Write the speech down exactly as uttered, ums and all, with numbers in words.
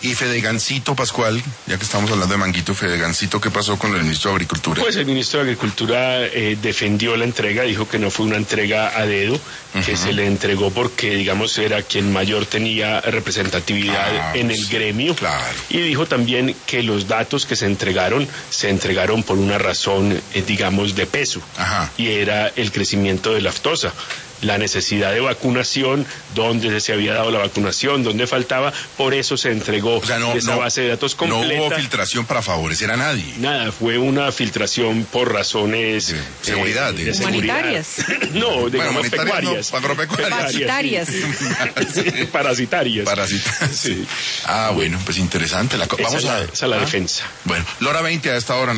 Y Fedegancito Pascual, ya que estamos hablando de Manguito, Fedegancito, ¿qué pasó con el ministro de Agricultura? Pues el ministro de Agricultura eh, defendió la entrega, dijo que no fue una entrega a dedo, uh-huh. que se le entregó porque, digamos, era quien mayor tenía representatividad ah, en el gremio. Claro. Y dijo también que los datos que se entregaron, se entregaron por una razón, eh, digamos, de peso. Ajá. Y era el crecimiento de la aftosa. La necesidad de vacunación, dónde se había dado la vacunación, dónde faltaba, por eso se entregó o sea, no, esa no, base de datos completa. No hubo filtración para favorecer a nadie. Nada, fue una filtración por razones... De seguridad. Eh, de de humanitarias. Seguridad. No, digamos bueno, pecuarias. No, agropecuarias. Parasitarias. Sí, parasitarias. Parasitarias. Sí. Ah, bueno, pues interesante. La co- esa Vamos la, a... esa es la ¿Ah? defensa. Bueno, Lora veinte a esta hora.